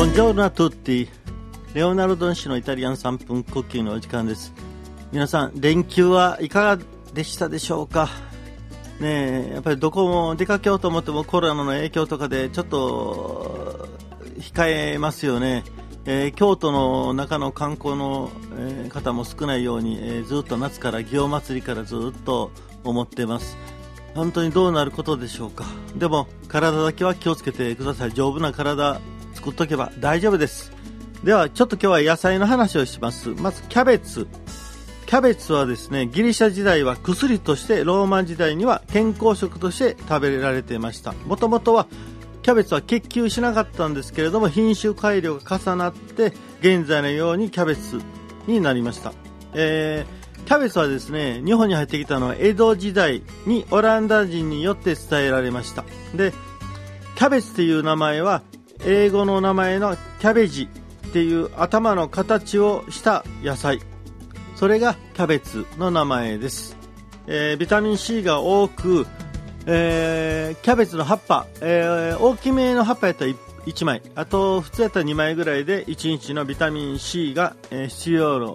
ボンジョルノアトゥッティ、レオナルド氏のイタリアン3分クッキングのお時間です。皆さん連休はいかがでしたでしょうかね。やっぱりどこも出かけようと思ってもコロナの影響とかでちょっと控えますよね。京都の中の観光の、方も少ないように、ずっと夏から祇園祭りからずっと思ってます。本当にどうなることでしょうか。でも体だけは気をつけてください。丈夫な体作っとけば大丈夫です。ではちょっと今日は野菜の話をします。まずキャベツ。キャベツはですね、ギリシャ時代は薬として、ローマ時代には健康食として食べられていました。もともとはキャベツは結球しなかったんですけれども、品種改良が重なって現在のようにキャベツになりました。キャベツはですね、日本に入ってきたのは江戸時代にオランダ人によって伝えられました。で、キャベツという名前は英語の名前のキャベジっていう頭の形をした野菜、それがキャベツの名前です。ビタミン C が多く、キャベツの葉っぱ、大きめの葉っぱやったら1枚、あと普通やったら2枚ぐらいで1日のビタミン C が、必要量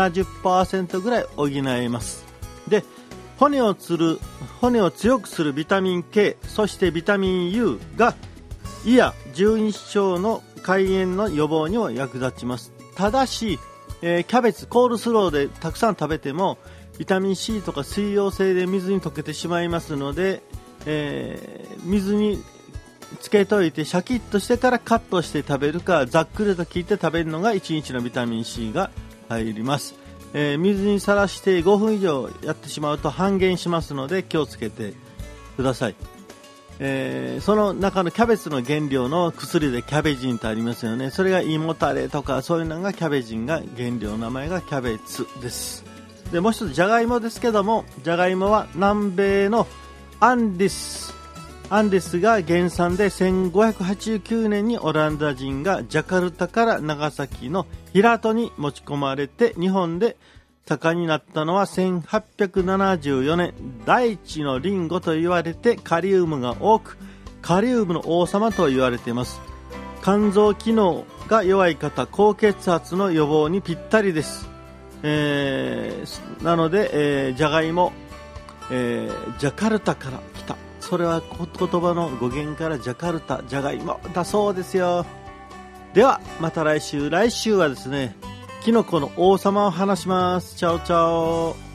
70% ぐらい補えます。で、骨を強くするビタミン K、 そしてビタミン U が胃や十二指腸の肝炎の予防にも役立ちます。ただし、キャベツコールスローでたくさん食べてもビタミン C とか水溶性で水に溶けてしまいますので、水につけといてシャキッとしてからカットして食べるか、ざっくりと切って食べるのが1日のビタミン C が入ります。水にさらして5分以上やってしまうと半減しますので気をつけてください。その中のキャベツの原料の薬でキャベジンってありますよね。それが胃もたれとかそういうのがキャベジンが原料の名前がキャベツです。で、もう一つジャガイモですけども、ジャガイモは南米のアンデスが原産で、1589年にオランダ人がジャカルタから長崎の平戸に持ち込まれて日本で盛んになったのは1874年、大地のリンゴと言われてカリウムが多く、カリウムの王様と言われています。肝臓機能が弱い方、高血圧の予防にぴったりです。なので、ジャガイモ、ジャカルタから来た、それは言葉の語源からジャカルタ、ジャガイモだそうですよ。ではまた来週はですね、キノコの王様を話します。チャオチャオ。